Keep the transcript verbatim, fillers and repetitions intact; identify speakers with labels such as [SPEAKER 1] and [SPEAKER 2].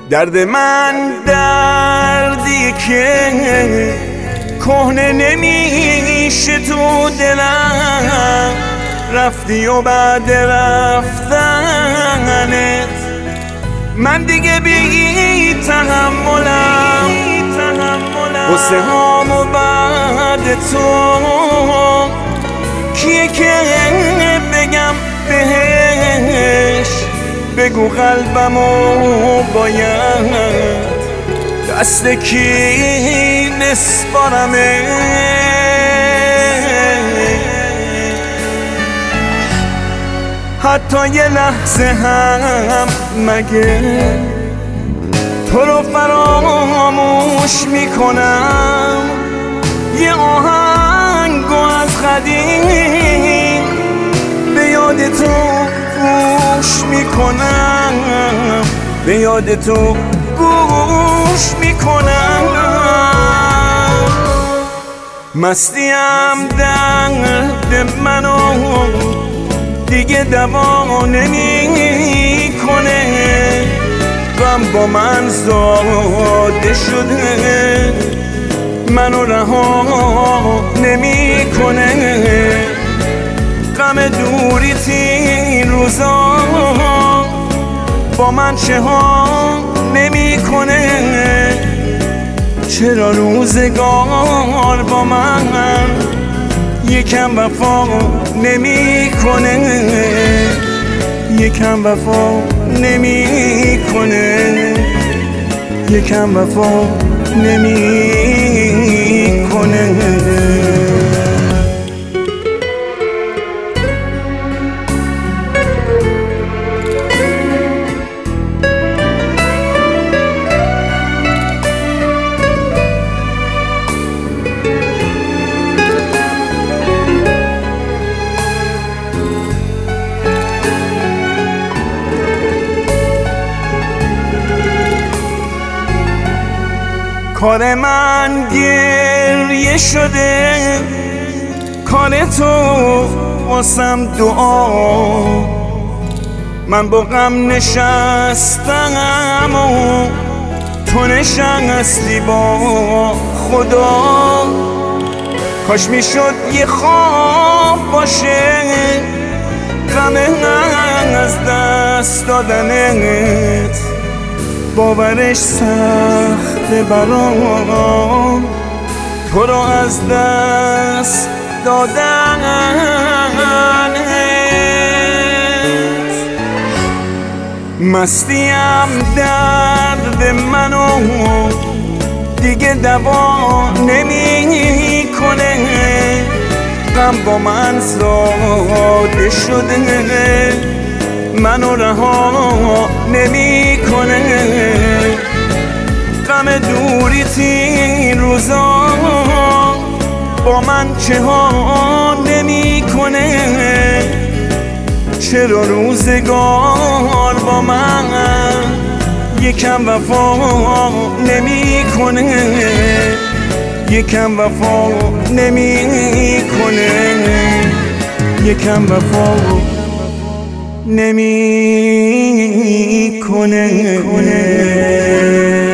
[SPEAKER 1] درد من دردی که کهنه نمیشه تو دلم، رفتی و بعد رفتنت من دیگه بی تحملم. غصه هامو بعد تو کیه که بگم بهش؟ بگو قلبمو باید دست کی نسپارمه؟ حتی یه لحظه هم مگه تو رو فراموش میکنم؟ یه آهنگو از قدیم به یاد تو گوش میکنم، به یاد تو گوش میکنم. مستیم درد منو دیگه دوا نمیکنه، غم با من زاده شده منو رها نمیکنه. غم دوری تین روزا با من چه ها نمیکنه؟ چرا روزگار با من یکم وفا نمیکنه؟ یکم وفا نمیکنه، یکم وفا نمیکنه. کار من گریه شده، کار تو واسم دعا. من با غم نشستم و تو نشستی با خدا. کاش میشد یه خواب باشه غم از دست دادنت، باورش سخته برام تو رو از دست دادنت. مستیم درد منو دیگه دوا نمیکنه، غم با من زاده شده منو رها نمیکنه. غم دوری تین روزا با من چه ها نمیکنه؟ چرا روزگار با من یکم وفا نمیکنه؟ یکم وفا نمیکنه، یکم وفا نمیکنه.